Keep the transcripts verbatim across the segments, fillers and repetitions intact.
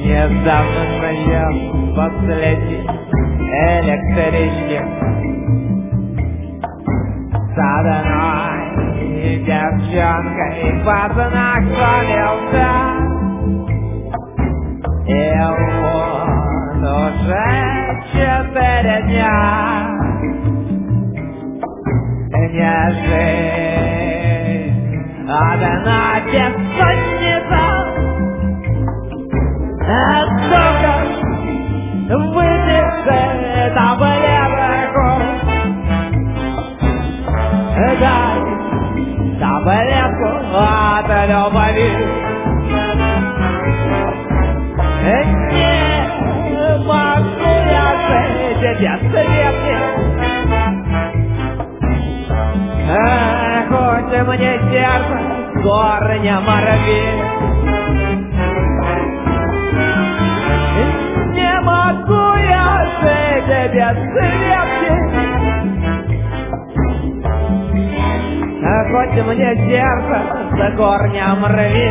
Недавно стоял последний электричке с одной девчонкой познакомился. И вот уже четыре дня не жизнь, одна бессонница. Только выпить таблетку, дай таблетку от любви. Не могу я жить без светки, хоть мне сердце корнем рви. Не могу я жить без светки, хоть мне сердце за корнем рви.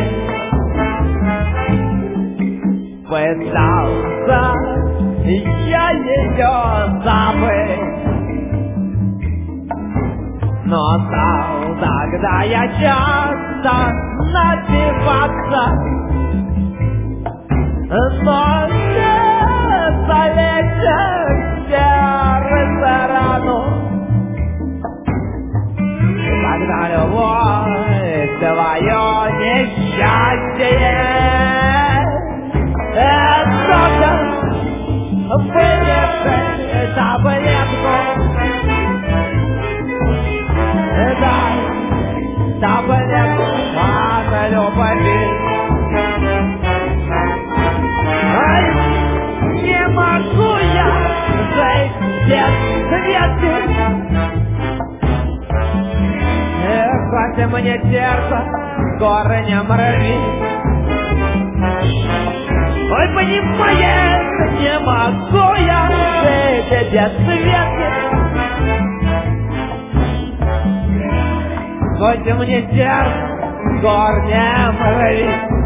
Пытался я ее забыть, но стал тогда я часто напиваться. Но не залечит ресторану, когда любовь твое несчастье. Только вынеси таблетку, дай таблетку от любви. Ай, не могу я жить без светки, хоть мне сердце корнем рви. Ой, понимаешь, не могу я жить без светки, хоть мне сердце корнем рви.